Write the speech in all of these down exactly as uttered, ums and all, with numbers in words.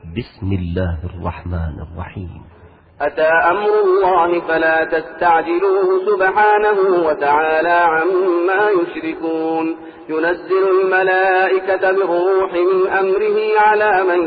بسم الله الرحمن الرحيم. أتى أمر الله فلا تستعجلوه سبحانه وتعالى عما يشركون. ينزل الملائكة بالروح من أمره على من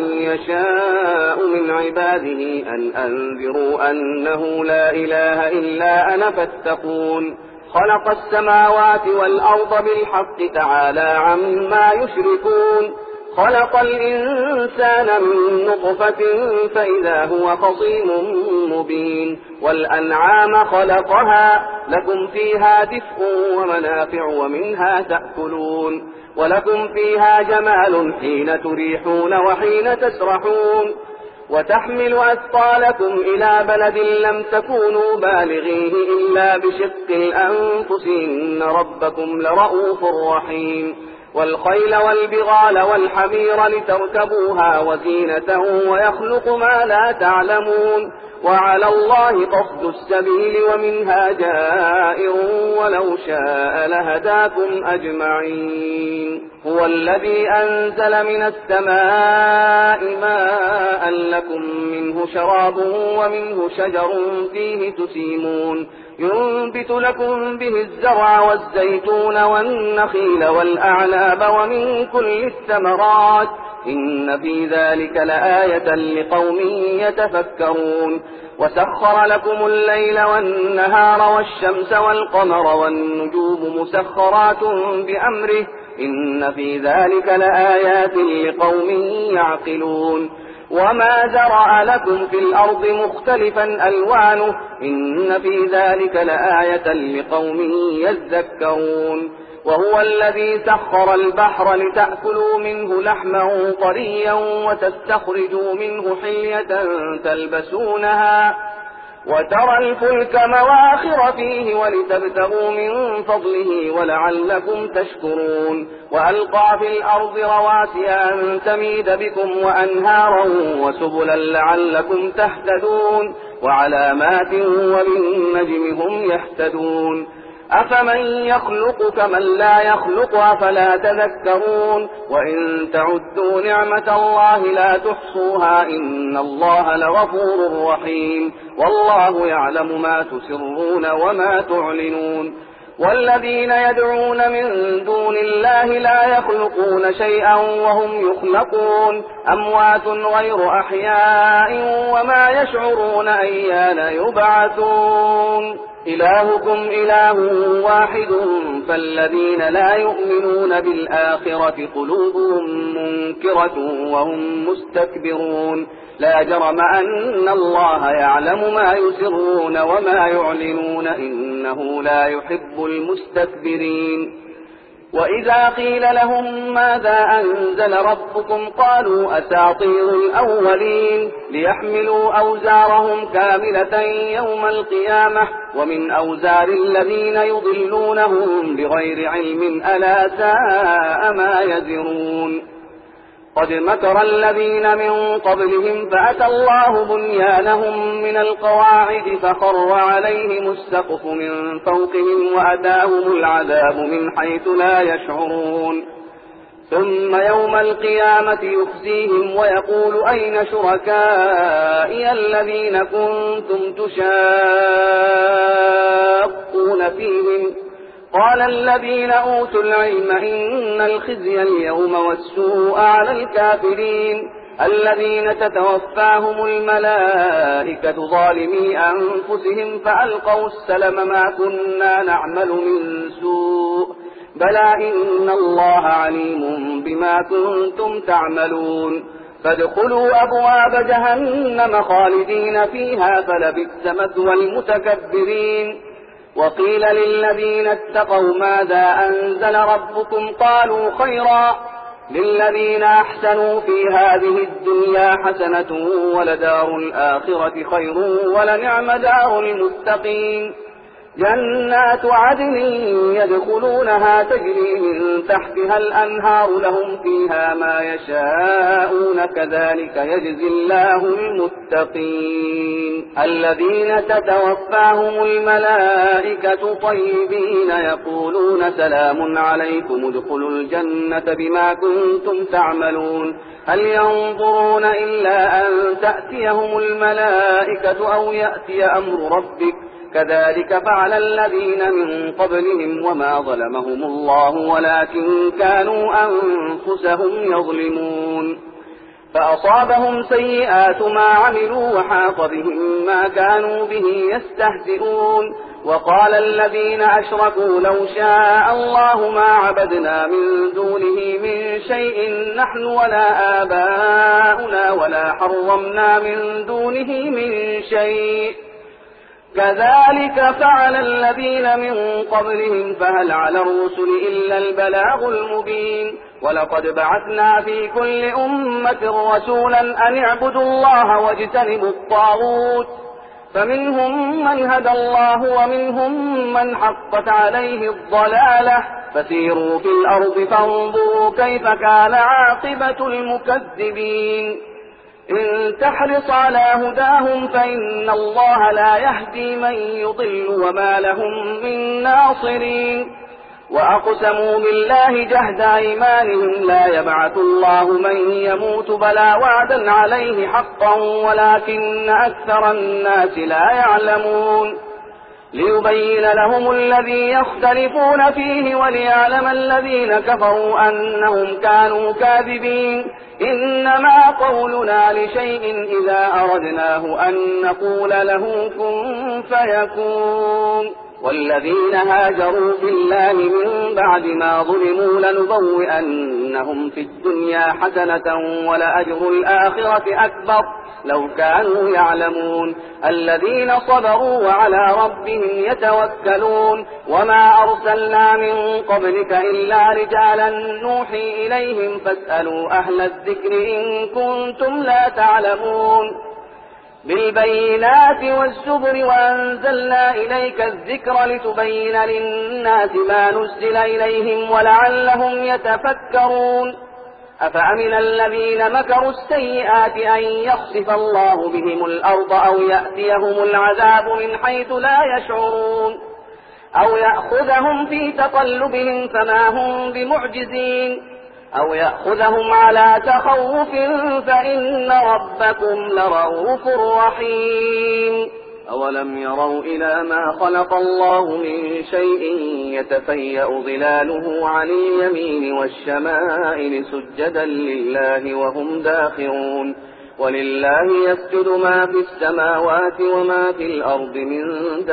يشاء من عباده أن أنذروا أنه لا إله إلا أنا فاتقون. خلق السماوات والأرض بالحق تعالى عما يشركون. خلق الإنسان من نطفة فإذا هو خصيم مبين. والأنعام خلقها لكم فيها دفء ومنافع ومنها تأكلون. ولكم فيها جمال حين تريحون وحين تسرحون. وتحمل أثقالكم إلى بلد لم تكونوا بالغيه إلا بشق الأنفس إن ربكم لرؤوف رحيم. والخيل والبغال والحمير لتركبوها وزينة ويخلق ما لا تعلمون. وعلى الله قصد السبيل ومنها جائر ولو شاء لهداكم أجمعين. هو الذي أنزل من السماء ماء لكم منه شراب ومنه شجر فيه تسيمون. ينبت لكم به الزرع والزيتون والنخيل والأعناب ومن كل الثمرات إن في ذلك لآية لقوم يتفكرون. وسخر لكم الليل والنهار والشمس والقمر والنجوم مسخرات بأمره إن في ذلك لآيات لقوم يعقلون. وما زرع لكم في الأرض مختلفا ألوانه إن في ذلك لآية لقوم يذكرون. وهو الذي سخر البحر لتأكلوا منه لحما طريا وتستخرجوا منه حلية تلبسونها وترى الفلك مواخر فيه ولتبتغوا من فضله ولعلكم تشكرون. وألقى في الأرض رواسي أن تميد بكم وأنهارا وسبلا لعلكم تهتدون. وعلامات وبالنجم هم يهتدون. أفمن يخلق كمن لا يخلق أفلا تذكرون. وإن تعدوا نعمة الله لا تحصوها إن الله لغفور رحيم. والله يعلم ما تسرون وما تعلنون. والذين يدعون من دون الله لا يخلقون شيئا وهم يخلقون. أموات غير أحياء وما يشعرون أيان يبعثون. إلهكم إله واحد فالذين لا يؤمنون بالآخرة قلوبهم منكرة وهم مستكبرون. لا جرم أن الله يعلم ما يسرون وما يعلنون إنه لا يحب المستكبرين. وإذا قيل لهم ماذا أنزل ربكم قالوا أساطير الأولين ليحملوا أوزارهم كاملة يوم القيامة ومن أوزار الذين يضلونهم بغير علم ألا ساء ما يزرون. قد مكر الذين من قبلهم فأتى الله بنيانهم من القواعد فخر عليهم السقف من فوقهم وأتاهم العذاب من حيث لا يشعرون. ثم يوم القيامة يخزيهم ويقول أين شركائي الذين كنتم تشاقون فيهم قال الذين أوتوا العلم إن الخزي اليوم والسوء على الكافرين الذين تتوفاهم الملائكة ظالمي أنفسهم فألقوا السلم ما كنا نعمل من سوء بلى إن الله عليم بما كنتم تعملون. فادخلوا أبواب جهنم خالدين فيها فلبئس مثوى المتكبرين. وقيل للذين اتقوا ماذا أنزل ربكم قالوا خيرا للذين أحسنوا في هذه الدنيا حسنة ولدار الآخرة خير ولنعم دار المتقين. جنات عدن يدخلونها تجري من تحتها الأنهار لهم فيها ما يشاءون كذلك يجزي الله المتقين الذين تتوفاهم الملائكة طيبين يقولون سلام عليكم ادخلوا الجنة بما كنتم تعملون هل ينظرون إلا أن تأتيهم الملائكة أو يأتي أمر ربك كذلك فعل الذين من قبلهم وما ظلمهم الله ولكن كانوا أنفسهم يظلمون فأصابهم سيئات ما عملوا وحاق بهم ما كانوا به يستهزئون وقال الذين أشركوا لو شاء الله ما عبدنا من دونه من شيء نحن ولا آباؤنا ولا حرمنا من دونه من شيء كذلك فعل الذين من قبلهم فهل على الرسل إلا البلاغ المبين ولقد بعثنا في كل أمة رسولا أن اعبدوا الله واجتنبوا الطاغوت فمنهم من هدى الله ومنهم من حقت عليه الضلالة فسيروا في الأرض فانظروا كيف كان عاقبة المكذبين إن تحرص على هداهم فإن الله لا يهدي من يضل وما لهم من ناصرين وأقسموا بالله جهد أيمانهم لا يبعث الله من يموت بلى وعدا عليه حقا ولكن أكثر الناس لا يعلمون ليبين لهم الذي يختلفون فيه وليعلم الذين كفروا أنهم كانوا كاذبين إنما قولنا لشيء إذا أردناه أن نقول له كن فيكون والذين هاجروا في الله من بعد ما ظلموا لنبوئنهم في الدنيا حسنة ولأجر الآخرة أكبر لو كانوا يعلمون الذين صبروا وعلى ربهم يتوكلون وما أرسلنا من قبلك إلا رجالا نوحي إليهم فاسألوا أهل الذكر إن كنتم لا تعلمون بالبينات والزبر وأنزلنا إليك الذكر لتبين للناس ما نزل إليهم ولعلهم يتفكرون أفأمن الذين مكروا السيئات أن يخسف الله بهم الأرض أو يأتيهم العذاب من حيث لا يشعرون أو يأخذهم في تقلبهم فما هم بمعجزين أو يأخذهم على تخوف فإن ربكم لرؤوف رحيم أولم يروا إلى ما خلق الله من شيء يتفيأ ظلاله عن اليمين والشمائل سجدا لله وهم داخرون ولله يسجد ما في السماوات وما في الأرض من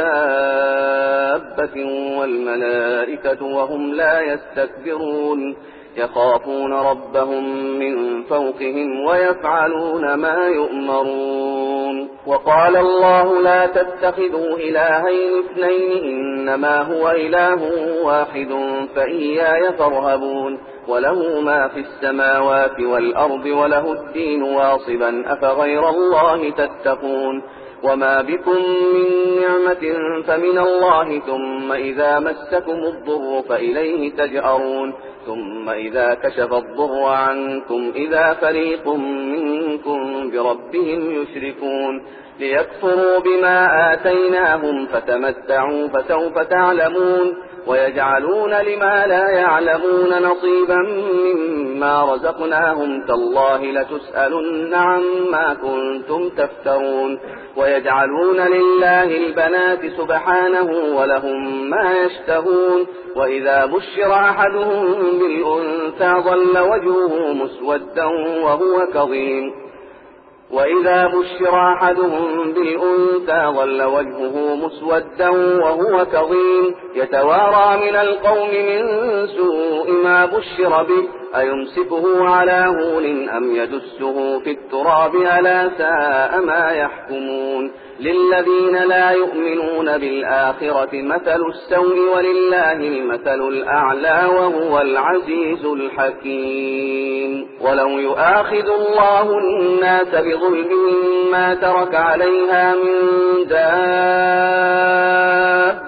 دابة والملائكة وهم لا يستكبرون يخافون ربهم من فوقهم ويفعلون ما يؤمرون وقال الله لا تتخذوا إلهين اثنين إنما هو إله واحد فإياي فارهبون وله ما في السماوات والأرض وله الدين واصبا أفغير الله تتقون وما بكم من نعمة فمن الله ثم إذا مسكم الضر فإليه تجأرون ثم إذا كشف الضر عنكم إذا فريق منكم بربهم يشركون ليكفروا بما آتيناهم فتمتعوا فسوف تعلمون ويجعلون لما لا يعلمون نصيبا مما رزقناهم تالله لتسألن عما كنتم تفترون ويجعلون لله البنات سبحانه ولهم ما يشتهون وإذا بشر أحدهم بالأنثى ظل وجهه مسودا وهو كظيم وإذا بشر أحدهم بالأنثى ظل وجهه مسودا وهو كظيم يتوارى من القوم من سوء ما بشر به أيمسكه على هون أم يدسه في التراب ألا ساء ما يحكمون للذين لا يؤمنون بالآخرة مثل السوء ولله المثل الأعلى وهو العزيز الحكيم ولو يؤاخذ الله الناس بظلمهم ما ترك عليها من دابة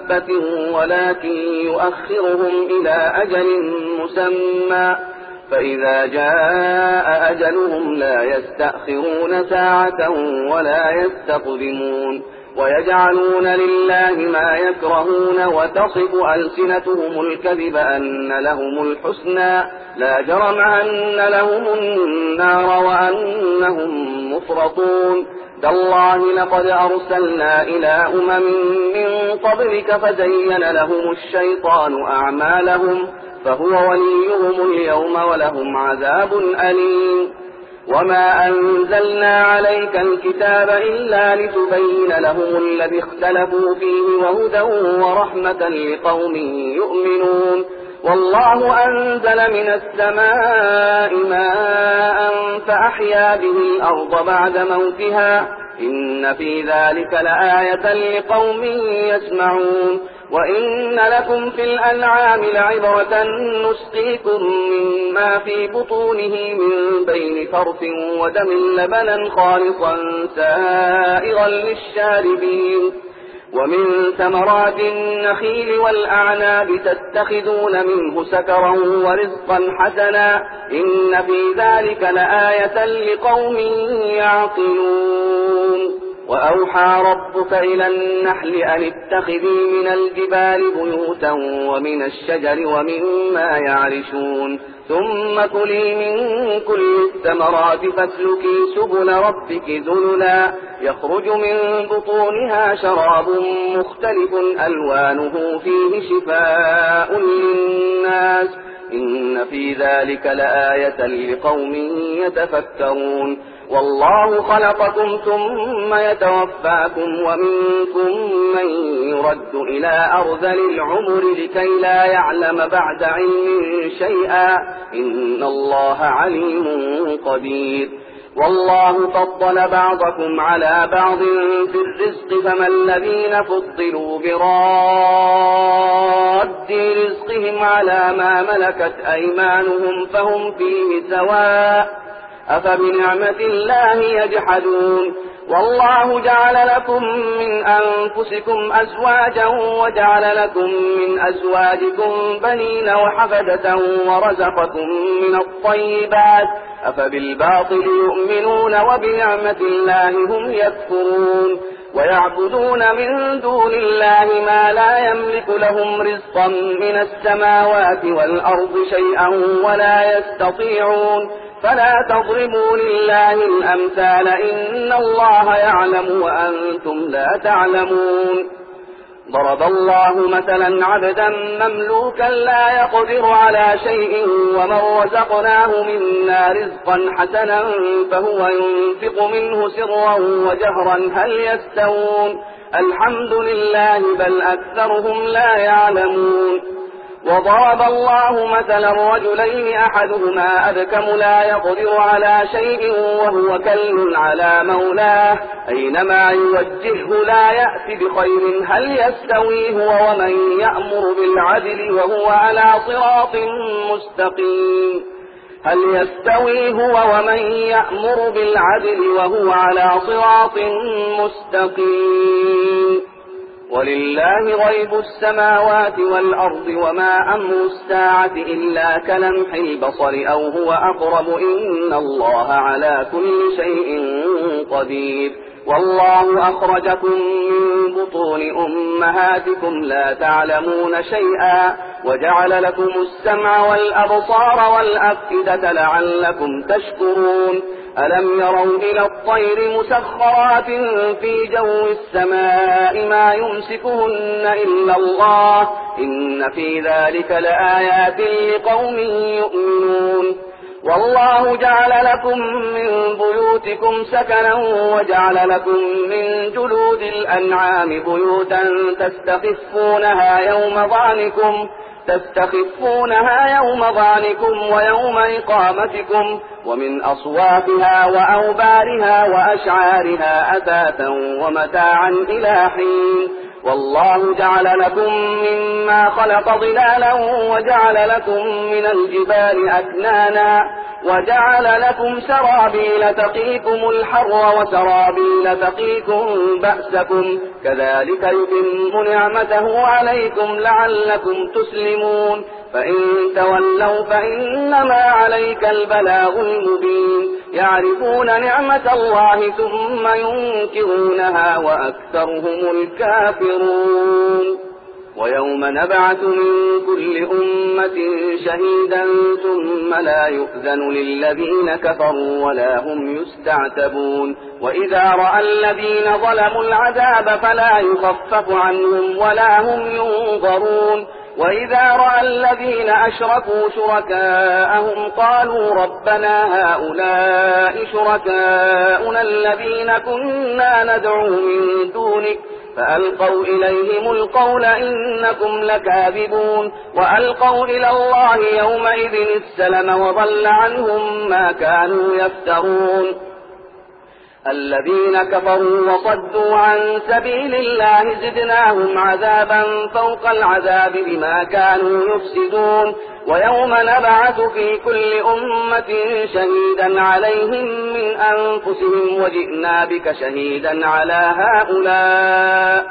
دابة ولكن يؤخرهم إلى أجل مسمى فإذا جاء أجلهم لا يستأخرون ساعة ولا يستقدمون ويجعلون لله ما يكرهون وتصف ألسنتهم الكذب أن لهم الحسنى لا جرم أن لهم النار وأنهم مفرطون تالله لقد أرسلنا إلى أمم من قبلك فزين لهم الشيطان أعمالهم فهو وليهم اليوم ولهم عذاب أليم وما أنزلنا عليك الكتاب إلا لتبين لهم الذي اختلفوا فيه وهدى ورحمة لقوم يؤمنون والله أنزل من السماء ماء فأحيا به الأرض بعد موتها إن في ذلك لآية لقوم يسمعون وإن لكم في الأنعام لعبرة نسقيكم مما في بطونه من بين فرث ودم لبنا خالصا سائغا للشاربين ومن ثمرات النخيل والأعناب تتخذون منه سكرا ورزقا حسنا إن في ذلك لآية لقوم يعقلون وأوحى ربك إلى النحل أن اتخذي من الجبال بيوتا ومن الشجر ومما يعرشون ثم كلي من كل الثمرات فاسلكي سبل ربك ذللا يخرج من بطونها شراب مختلف ألوانه فيه شفاء للناس إن في ذلك لآية لقوم يتفكرون والله خلقكم ثم يتوفاكم ومنكم من يرد إلى أرذل العمر لكي لا يعلم بعد علم شيئا إن الله عليم قدير والله فضل بعضكم على بعض في الرزق فما الذين فضلوا براد رزقهم على ما ملكت أيمانهم فهم فيه سواء أفبنعمة الله يجحدون والله جعل لكم من أنفسكم أزواجا وجعل لكم من أزواجكم بنين وحفدة ورزقكم من الطيبات أفبالباطل يؤمنون وبنعمة الله هم يكفرون ويعبدون من دون الله ما لا يملك لهم رزقا من السماوات والأرض شيئا ولا يستطيعون فلا تضربوا لله الأمثال إن الله يعلم وأنتم لا تعلمون ضرب الله مثلا عبدا مملوكا لا يقدر على شيء ومن رزقناه منا رزقا حسنا فهو ينفق منه سرا وجهرا هل يستوون الحمد لله بل أكثرهم لا يعلمون وضرب الله مثلا رجلين أحدهما أبكم لا يقدر على شيء وهو كل على مولاه أينما يوجهه لا يأتي بخير هل يستوي هو ومن يأمر بالعدل وهو على صراط مستقيم هل يستوي هو ومن يأمر بالعدل وهو على صراط مستقيم ولله غيب السماوات والأرض وما أمر الساعة إلا كلمح البصر أو هو أقرب إن الله على كل شيء قدير والله أخرجكم من بطون أمهاتكم لا تعلمون شيئا وجعل لكم السمع والأبصار والأفئدة لعلكم تشكرون ألم يروا إلى الطير مسخرات في جو السماء ما يمسكهن إلا الله إن في ذلك لآيات لقوم يؤمنون والله جعل لكم من بيوتكم سكنا وجعل لكم من جلود الأنعام بيوتا تستخفونها يوم ظعنكم تستخفونها يوم ظعنكم ويوم إقامتكم ومن أصوافها وأوبارها وأشعارها أثاثا ومتاعا إلى حين والله جعل لكم مما خلق ظلالا وجعل لكم من الجبال أكنانا وجعل لكم سرابيل تقيكم الحر وسرابيل تقيكم بأسكم كذلك يتم نعمته عليكم لعلكم تسلمون فإن تولوا فإنما عليك البلاغ المبين يعرفون نعمة الله ثم ينكرونها وأكثرهم الكافرون ويوم نبعث من كل أمة شهيدا ثم لا يؤذن للذين كفروا ولا هم يستعتبون وإذا رأى الذين ظلموا العذاب فلا يخفف عنهم ولا هم ينظرون وإذا رأى الذين أشركوا شركاءهم قالوا ربنا هؤلاء شركاؤنا الذين كنا ندعو من دونك فألقوا إليهم القول إنكم لكاذبون وألقوا إلى الله يومئذ السلم وضل عنهم ما كانوا يفترون الذين كفروا وصدوا عن سبيل الله زدناهم عذابا فوق العذاب بما كانوا يفسدون ويوم نبعث في كل أمة شهيدا عليهم من أنفسهم وجئنا بك شهيدا على هؤلاء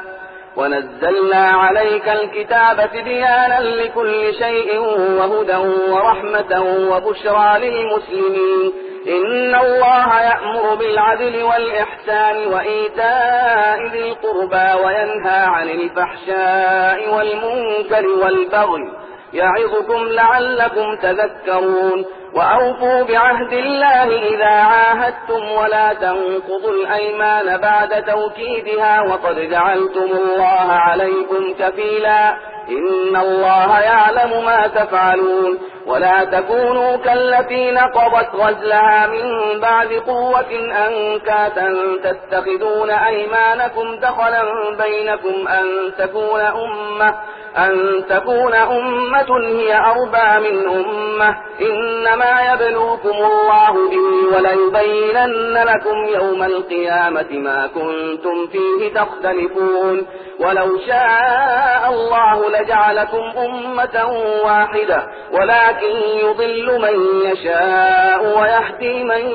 ونزلنا عليك الكتاب تبيانا لكل شيء وهدى ورحمة وبشرى للمسلمين إن الله يأمر بالعدل والإحسان وإيتاء ذي القربى وينهى عن الفحشاء والمنكر والبغي يعظكم لعلكم تذكرون وأوفوا بعهد الله إذا عاهدتم ولا تنقضوا الأيمان بعد توكيدها وقد جعلتم الله عليكم كفيلا إن الله يعلم ما تفعلون ولا تكونوا كالتي نقضت غزلها من بعد قوة أنكاتا تتخذون أيمانكم دخلا بينكم أن تكون أمة أن تكون أمة هي أربى من أمة إنما يبلوكم الله به وليبينن لكم يوم القيامة ما كنتم فيه تختلفون ولو شاء الله لجعلكم أمة واحدة ولكن يضل من يشاء ويهدي من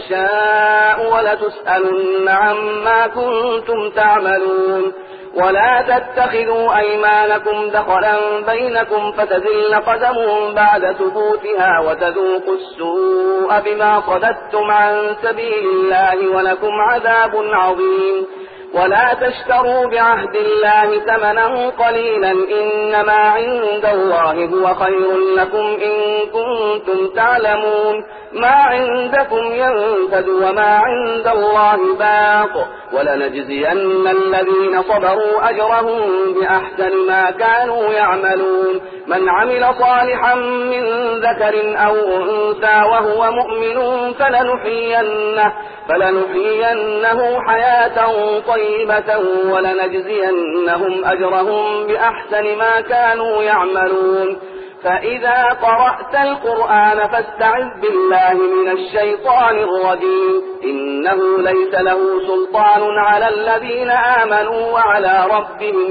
يشاء ولتسألن عما كنتم تعملون ولا تتخذوا أيمانكم دخلا بينكم فتزل قدم بعد ثبوتها وتذوقوا السوء بما صددتم عن سبيل الله ولكم عذاب عظيم ولا تشتروا بعهد الله ثمنا قليلا إنما عند الله هو خير لكم إن كنتم تعلمون ما عندكم ينفد وما عند الله باق ولنجزين الذين صبروا أجرهم بأحسن ما كانوا يعملون من عمل صالحا من ذكر أو أنثى وهو مؤمن فلنحيينه, فلنحيينه حياة طيبة ولنجزينهم أجرهم بأحسن ما كانوا يعملون فإذا قرأت القرآن فاستعذ بالله من الشيطان الرجيم إنه ليس له سلطان على الذين آمنوا وعلى ربهم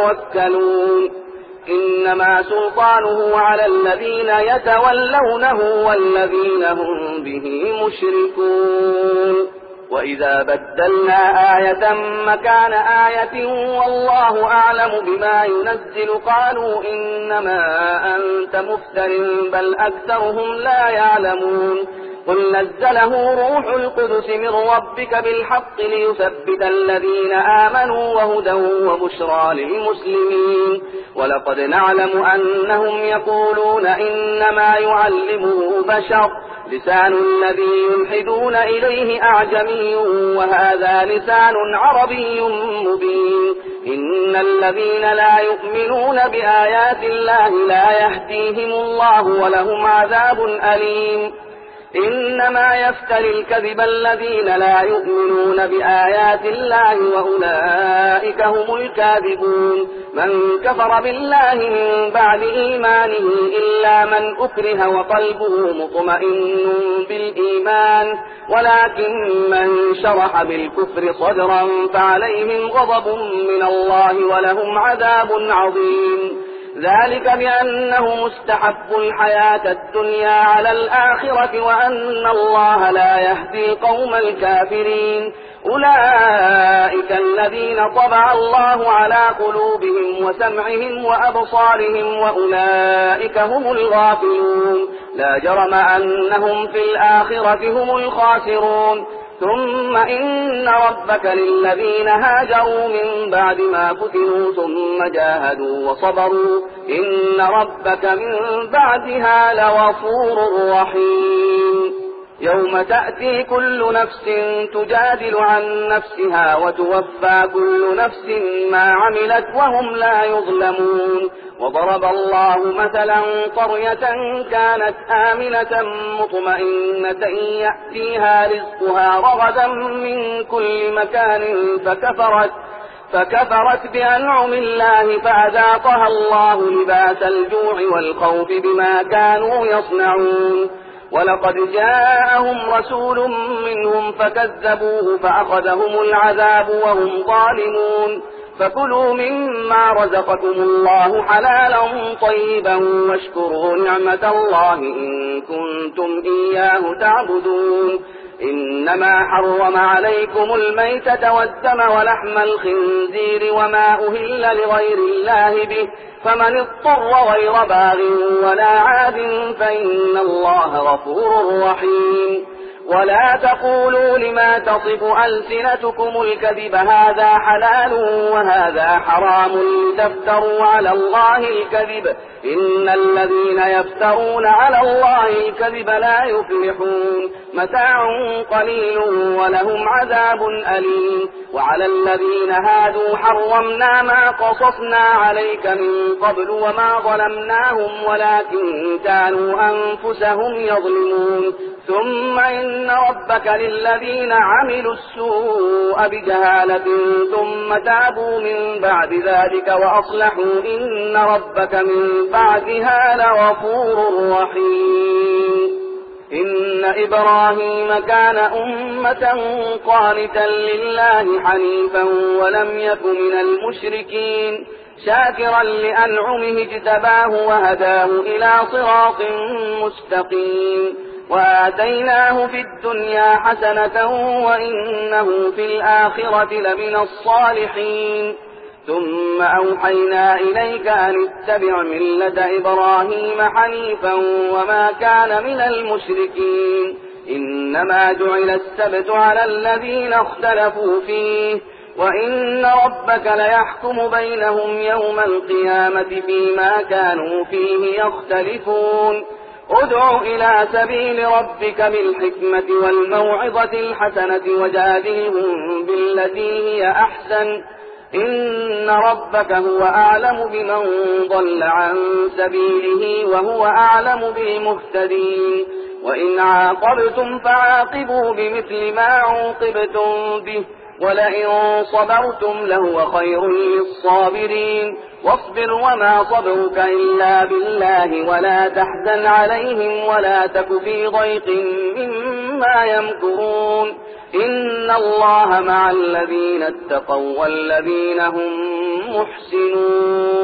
يتوكلون إنما سلطانه على الذين يتولونه والذين هم به مشركون وإذا بدلنا آية مكان آية والله أعلم بما ينزل قالوا إنما أنت مفتر بل أكثرهم لا يعلمون قل نزله روح القدس من ربك بالحق ليثبت الذين آمنوا وهدى وبشرى للمسلمين ولقد نعلم أنهم يقولون إنما يعلمه بشر لسان الذي يلحدون إليه أعجمي وهذا لسان عربي مبين إن الذين لا يؤمنون بآيات الله لا يهديهم الله ولهم عذاب أليم إنما يفتري الكذب الذين لا يؤمنون بآيات الله وأولئك هم الكاذبون من كفر بالله من بعد إيمانه إلا من أكره وقلبه مطمئن بالإيمان ولكن من شرح بالكفر صدرا فعليهم غضب من الله ولهم عذاب عظيم ذلك بأنه مستحب الحياة الدنيا على الآخرة وأن الله لا يهدي القوم الكافرين. أولئك الذين طبع الله على قلوبهم وسمعهم وأبصارهم وأولئك هم الغافلون. لا جرم أنهم في الآخرة هم الخاسرون. ثم إن ربك للذين هاجروا من بعد ما فتنوا ثم جاهدوا وصبروا إن ربك من بعدها لغفور رحيم. يوم تأتي كل نفس تجادل عن نفسها وتوفى كل نفس ما عملت وهم لا يظلمون. وضرب الله مثلا قرية كانت آمنة مطمئنة يأتيها رزقها رغدا من كل مكان فكفرت فكفرت بأنعم الله فأذاقها الله لباس الجوع والخوف بما كانوا يصنعون. ولقد جاءهم رسول منهم فكذبوه فأخذهم العذاب وهم ظالمون. فكلوا مما رزقكم الله حلالا طيبا واشكروا نعمة الله إن كنتم إياه تعبدون. إنما حرم عليكم الميتة والدم ولحم الخنزير وما أهل لغير الله به فمن اضطر غير باغ ولا عاد فإن الله غفور رحيم. ولا تقولوا لما تصف ألسنتكم الكذب هذا حلال وهذا حرام لتفتروا على الله الكذب إن الذين يفترون على الله الكذب لا يفلحون. متاع قليل ولهم عذاب أليم. وعلى الذين هادوا حرمنا ما قصصنا عليك من قبل وما ظلمناهم ولكن كانوا أنفسهم يظلمون. ثم إن ربك للذين عملوا السوء بجهالة ثم تابوا من بعد ذلك وأصلحوا إن ربك من بعدها لغفور رحيم. إن إبراهيم كان أمة قانتا لله حنيفا ولم يك من المشركين شاكرا لأنعمه اجتباه وهداه إلى صراط مستقيم. وآتيناه في الدنيا حسنة وإنه في الآخرة لمن الصالحين. ثم أوحينا إليك أن اتبع ملة إبراهيم حنيفا وما كان من المشركين. إنما جعل السبت على الذين اختلفوا فيه وإن ربك ليحكم بينهم يوم القيامة فيما كانوا فيه يختلفون. ادع إلى سبيل ربك بالحكمة والموعظة الحسنة وجادلهم بالتي هي أحسن إن ربك هو أعلم بمن ضل عن سبيله وهو أعلم بالمهتدين. وإن عاقبتم فعاقبوا بمثل ما عوقبتم به ولئن صبرتم لهو خير للصابرين. واصبر وما صبرك إلا بالله ولا تحزن عليهم ولا تك في ضيق مما يمكرون. إن الله مع الذين اتقوا والذين هم محسنون.